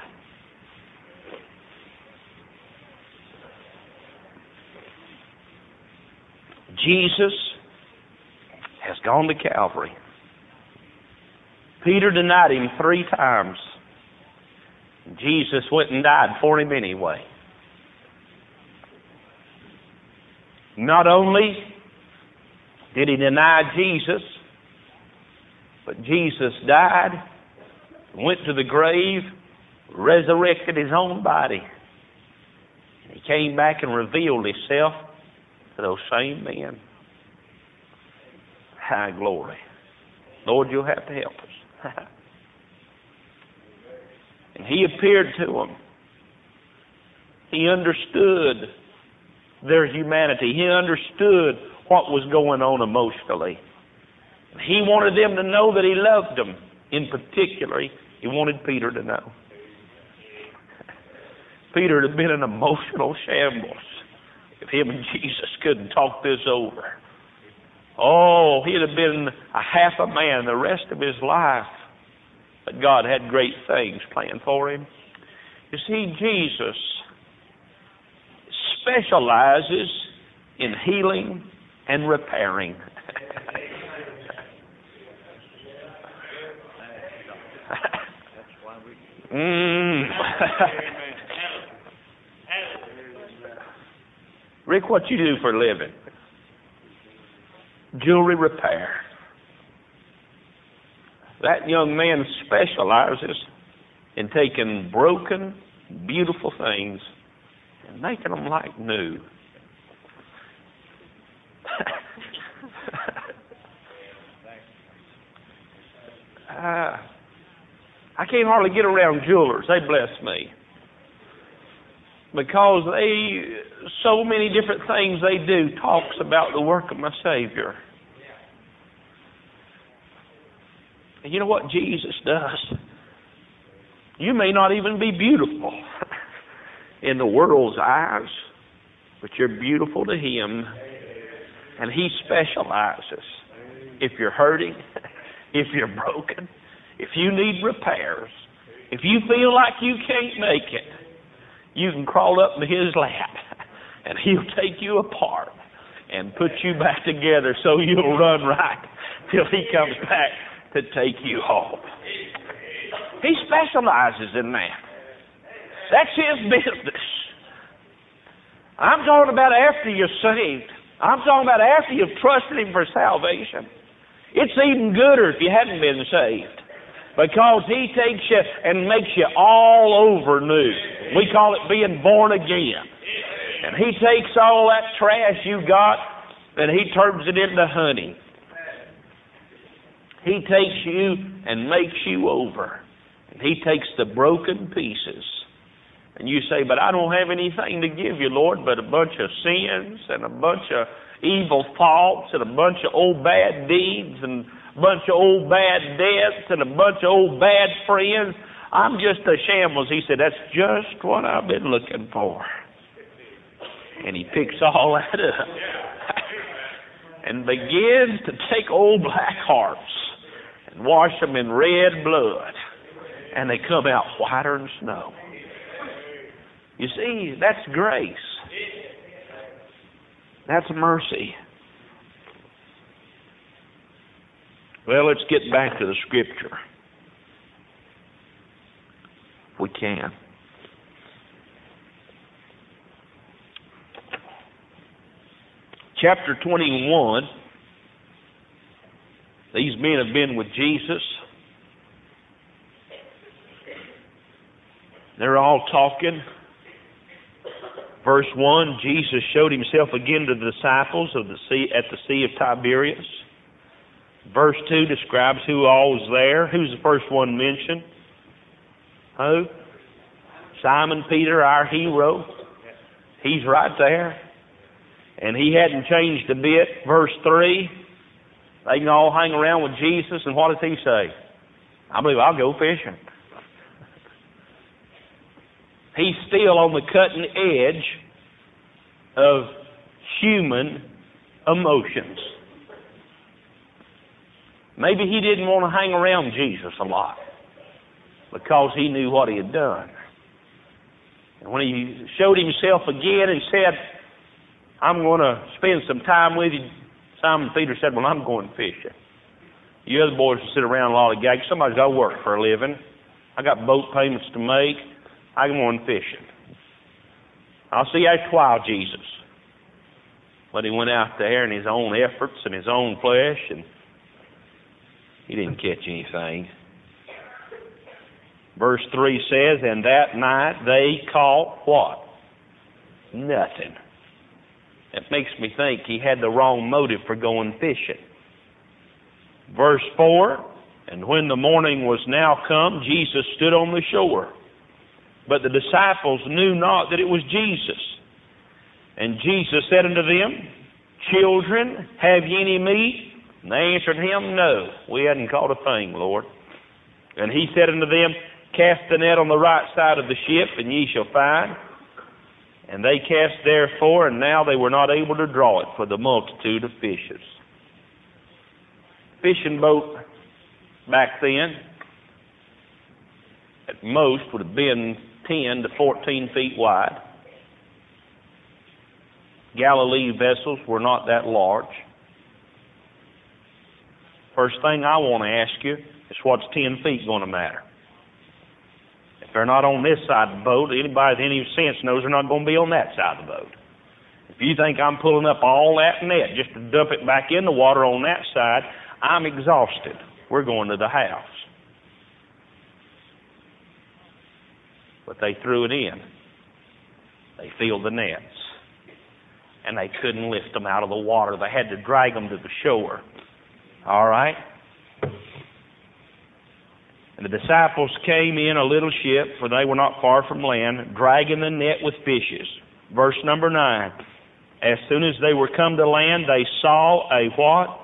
Jesus has gone to Calvary. Peter denied him three times. Jesus went and died for him anyway. Not only did he deny Jesus, but Jesus died, went to the grave, resurrected his own body. He came back and revealed himself to those same men. High glory. Lord, you'll have to help us. And he appeared to them. He understood their humanity. He understood what was going on emotionally. He wanted them to know that he loved them. In particular, he wanted Peter to know. Peter had been an emotional shambles if him and Jesus couldn't talk this over. Oh, he'd have been a half a man the rest of his life. But God had great things planned for him. You see, Jesus specializes in healing and repairing. mm. Rick, what you do for a living? Jewelry repair. That young man specializes in taking broken, beautiful things and making them like new. uh, I can't hardly get around jewelers. They bless me. Because they, so many different things they do talks about the work of my Savior. And you know what Jesus does? You may not even be beautiful in the world's eyes, but you're beautiful to Him. And He specializes. If you're hurting, if you're broken, if you need repairs, if you feel like you can't make it, you can crawl up to His lap and He'll take you apart and put you back together so you'll run right till He comes back to take you home. He specializes in that. That's His business. I'm talking about after you're saved. I'm talking about after you've trusted Him for salvation. It's even gooder if you hadn't been saved, because He takes you and makes you all over new. We call it being born again. And He takes all that trash you got and He turns it into honey. He takes you and makes you over. And He takes the broken pieces. And you say, but I don't have anything to give you, Lord, but a bunch of sins and a bunch of evil thoughts and a bunch of old bad deeds and a bunch of old bad debts and a bunch of old bad friends. I'm just a shambles. He said, that's just what I've been looking for. And He picks all that up and begins to take old black hearts and wash them in red blood. And they come out whiter than snow. You see, that's grace. That's mercy. Well, let's get back to the Scripture. If we can. Chapter twenty-one. These men have been with Jesus. They're all talking. Verse one, Jesus showed Himself again to the disciples of the sea at the Sea of Tiberias. Verse two describes who all was there. Who's the first one mentioned? Who? Simon Peter, our hero. He's right there. And he hadn't changed a bit. Verse three, they can all hang around with Jesus, and what does He say? I believe I'll go fishing. He's still on the cutting edge of human emotions. Maybe he didn't want to hang around Jesus a lot because he knew what he had done. And when he showed himself again and said, I'm going to spend some time with you, Simon Peter said, well, I'm going fishing. You other boys will sit around a lot of gags. Somebody's got to work for a living. I got boat payments to make. I'm going fishing. I'll see you after a while, Jesus. But he went out there in his own efforts and his own flesh, and he didn't catch anything. Verse three says, and that night they caught what? Nothing. It makes me think he had the wrong motive for going fishing. Verse four, and when the morning was now come, Jesus stood on the shore. But the disciples knew not that it was Jesus. And Jesus said unto them, children, have ye any meat? And they answered him, no, we hadn't caught a thing, Lord. And he said unto them, cast the net on the right side of the ship, and ye shall find. And they cast therefore, and now they were not able to draw it for the multitude of fishes. Fishing boat back then, at most, would have been ten to fourteen feet wide. Galilee vessels were not that large. First thing I want to ask you is, what's ten feet going to matter? If they're not on this side of the boat, anybody with any sense knows they're not going to be on that side of the boat. If you think I'm pulling up all that net just to dump it back in the water on that side, I'm exhausted. We're going to the house. But they threw it in. They filled the nets. And they couldn't lift them out of the water. They had to drag them to the shore. All right? And the disciples came in a little ship, for they were not far from land, dragging the net with fishes. Verse number nine. As soon as they were come to land, they saw a what?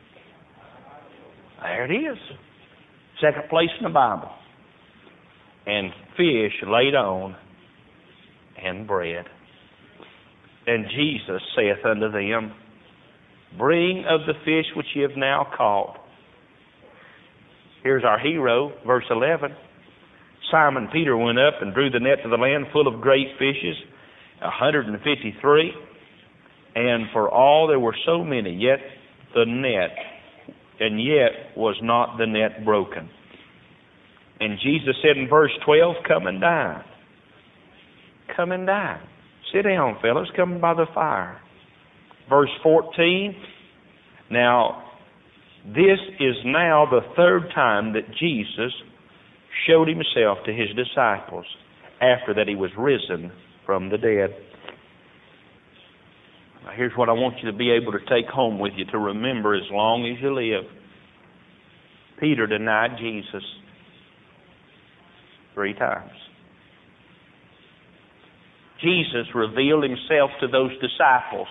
There it is. Second place in the Bible. And fish laid on, and bread. And Jesus saith unto them, bring of the fish which ye have now caught. Here's our hero, verse eleven. Simon Peter went up and drew the net to the land full of great fishes, a hundred and fifty-three. And for all there were so many, yet the net, and yet was not the net broken. And Jesus said in verse twelve, come and dine. Come and dine. Sit down, fellas, come by the fire. Verse fourteen, now this is now the third time that Jesus showed himself to his disciples after that he was risen from the dead. Now here's what I want you to be able to take home with you to remember as long as you live. Peter denied Jesus three times. Jesus revealed himself to those disciples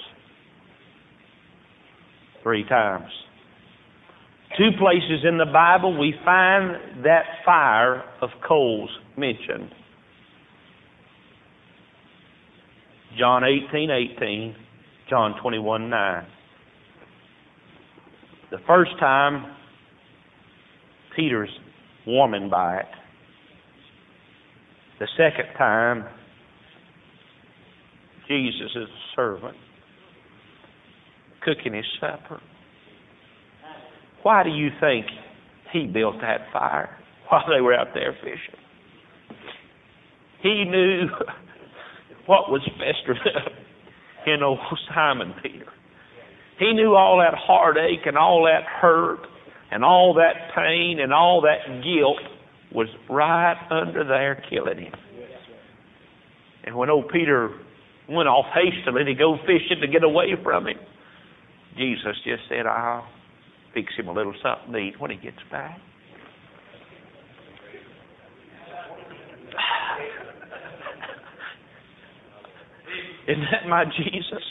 three times. Two places in the Bible we find that fire of coals mentioned. John eighteen eighteen, John twenty-one nine. The first time, Peter's warming by it. The second time, Jesus is a servant cooking his supper. Why do you think he built that fire while they were out there fishing? He knew what was festering up in old Simon Peter. He knew all that heartache and all that hurt and all that pain and all that guilt was right under there killing him. And when old Peter went off hastily to go fishing to get away from him, Jesus just said, I'll fix him a little something to eat when he gets back. Isn't that my Jesus?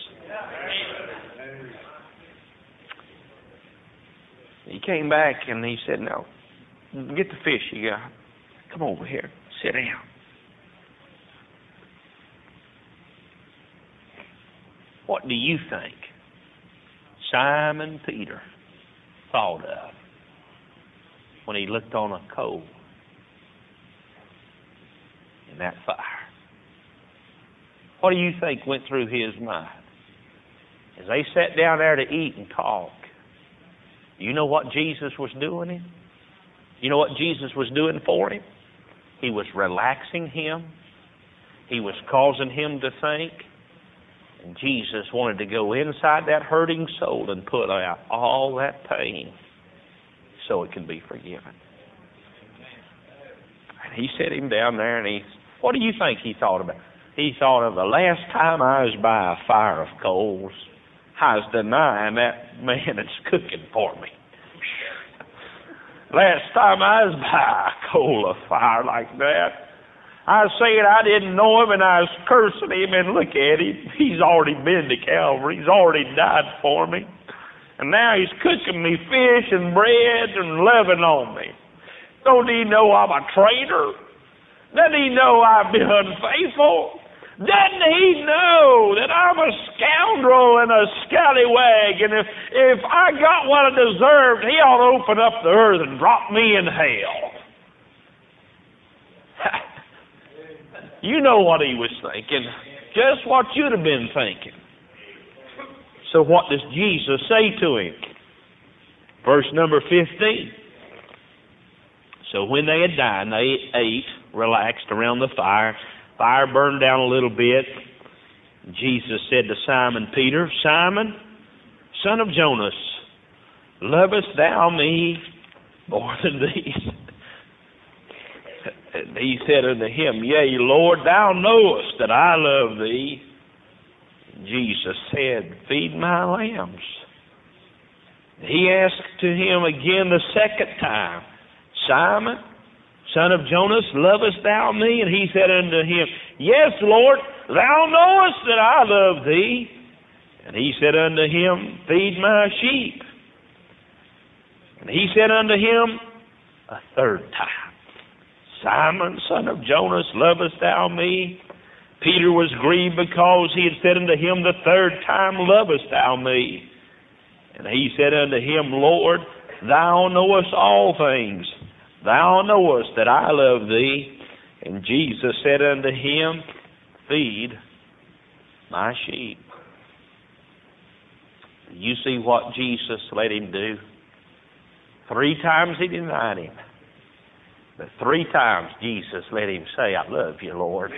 He came back and he said, no, get the fish you got. Come over here. Sit down. What do you think Simon Peter thought of when he looked on a coal in that fire? What do you think went through his mind as they sat down there to eat and talk? You know what Jesus was doing him? You know what Jesus was doing for him? He was relaxing him. He was causing him to think. And Jesus wanted to go inside that hurting soul and put out all that pain so it can be forgiven. And he set him down there and he, what do you think he thought about? He thought of the last time I was by a fire of coals, I was denying that man that's cooking for me. Last time I was by a coal of fire like that, I was saying I didn't know him and I was cursing him, and look at him. He's already been to Calvary. He's already died for me. And now he's cooking me fish and bread and loving on me. Don't he know I'm a traitor? Doesn't he know I've been unfaithful? Doesn't he know that I'm a scoundrel and a scallywag, and if, if I got what I deserved, he ought to open up the earth and drop me in hell? You know what he was thinking, just what you'd have been thinking. So what does Jesus say to him? Verse number fifteen. So when they had dined, they ate, relaxed around the fire. Fire burned down a little bit. Jesus said to Simon Peter, Simon, son of Jonas, lovest thou me more than these? And he said unto him, Yea, Lord, thou knowest that I love thee. Jesus said, Feed my lambs. He asked to him again the second time, Simon, son of Jonas, lovest thou me? And he said unto him, Yes, Lord, thou knowest that I love thee. And he said unto him, Feed my sheep. And he said unto him a third time, Simon, son of Jonas, lovest thou me? Peter was grieved because he had said unto him the third time, Lovest thou me? And he said unto him, Lord, thou knowest all things. Thou knowest that I love thee. And Jesus said unto him, Feed my sheep. You see what Jesus let him do? Three times he denied him. But three times Jesus let him say, I love you, Lord.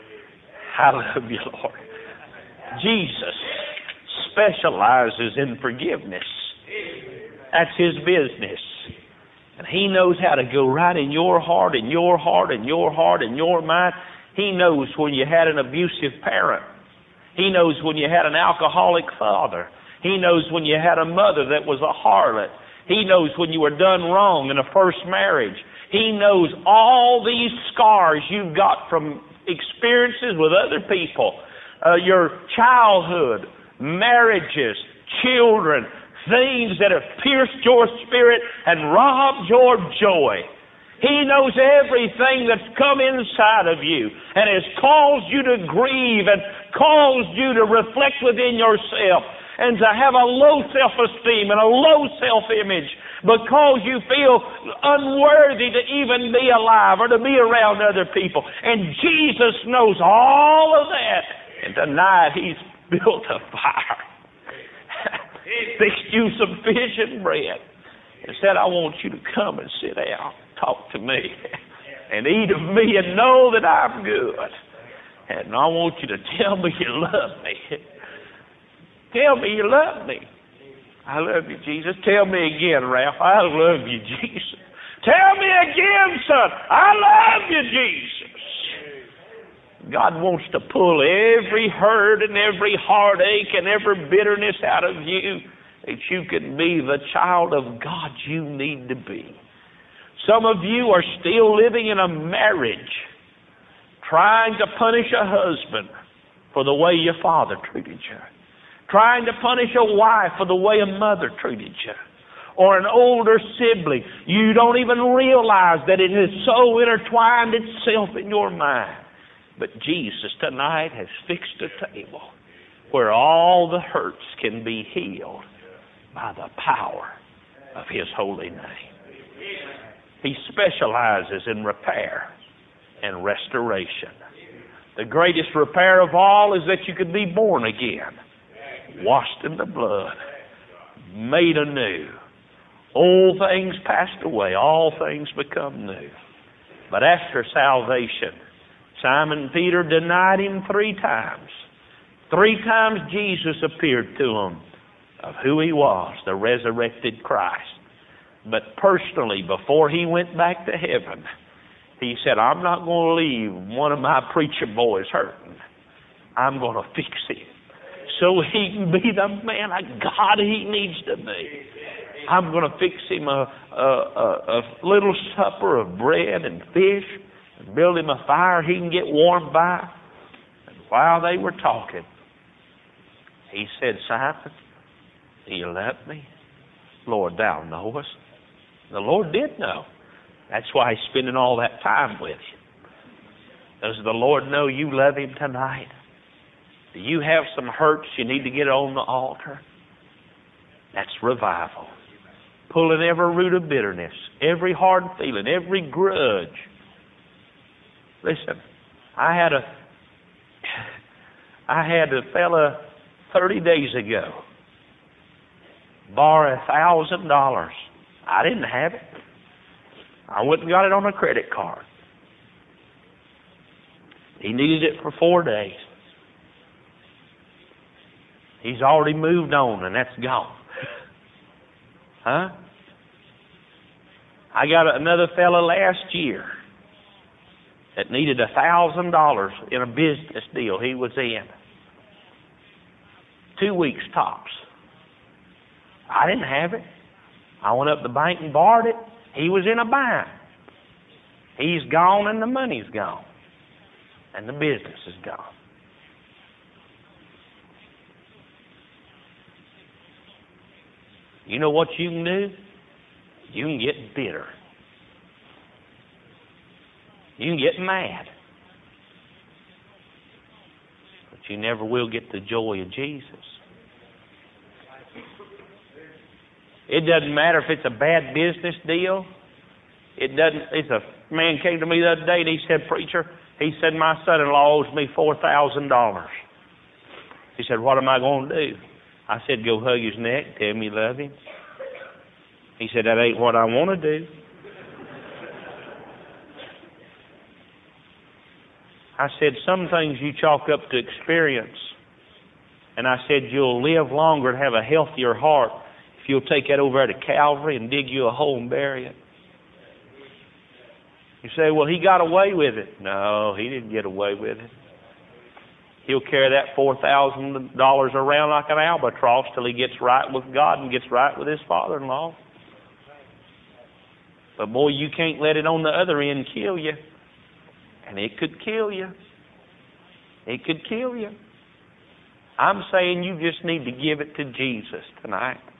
I love you, Lord. Jesus specializes in forgiveness. That's his business. And he knows how to go right in your heart, in your heart, in your heart, in your mind. He knows when you had an abusive parent. He knows when you had an alcoholic father. He knows when you had a mother that was a harlot. He knows when you were done wrong in a first marriage. He knows all these scars you've got from experiences with other people, uh, your childhood, marriages, children, things that have pierced your spirit and robbed your joy. He knows everything that's come inside of you and has caused you to grieve and caused you to reflect within yourself and to have a low self-esteem and a low self-image, because you feel unworthy to even be alive or to be around other people. And Jesus knows all of that. And tonight he's built a fire, fixed you some fish and bread, and said, I want you to come and sit down, talk to me, and eat of me and know that I'm good. And I want you to tell me you love me. Tell me you love me. I love you, Jesus. Tell me again, Ralph. I love you, Jesus. Tell me again, son. I love you, Jesus. God wants to pull every hurt and every heartache and every bitterness out of you, that you can be the child of God you need to be. Some of you are still living in a marriage, trying to punish a husband for the way your father treated you, trying to punish a wife for the way a mother treated you, or an older sibling. You don't even realize that it has so intertwined itself in your mind. But Jesus tonight has fixed a table where all the hurts can be healed by the power of His holy name. He specializes in repair and restoration. The greatest repair of all is that you could be born again, washed in the blood, made anew. Old things passed away, all things become new. But after salvation, Simon Peter denied Him three times. Three times Jesus appeared to him of who He was, the resurrected Christ. But personally, before He went back to heaven, He said, I'm not going to leave one of my preacher boys hurting. I'm going to fix him so he can be the man of God he needs to be. I'm going to fix him a, a, a, a little supper of bread and fish and build him a fire he can get warm by. And while they were talking, He said, Simon, do you love me? Lord, thou knowest. The Lord did know. That's why He's spending all that time with you. Does the Lord know you love Him tonight? Do you have some hurts you need to get on the altar? That's revival. Pulling every root of bitterness, every hard feeling, every grudge. Listen, I had a I had a fella thirty days ago borrow a thousand dollars. I didn't have it. I went and got it on a credit card. He needed it for four days. He's already moved on, and that's gone. Huh? I got another fella last year that needed a thousand dollars in a business deal he was in. Two weeks tops. I didn't have it. I went up to the bank and borrowed it. He was in a bind. He's gone and the money's gone. And the business is gone. You know what you can do? You can get bitter. You can get mad. But you never will get the joy of Jesus. It doesn't matter if it's a bad business deal. It doesn't. It's a man came to me the other day and he said, Preacher, he said, my son-in-law owes me four thousand dollars. He said, what am I going to do? I said, go hug his neck, tell him you love him. He said, that ain't what I want to do. I said, some things you chalk up to experience. And I said, you'll live longer and have a healthier heart if you'll take that over to Calvary and dig you a hole and bury it. You say, well, he got away with it. No, he didn't get away with it. He'll carry that four thousand dollars around like an albatross till he gets right with God and gets right with his father-in-law. But boy, you can't let it on the other end kill you. And it could kill you. It could kill you. I'm saying you just need to give it to Jesus tonight.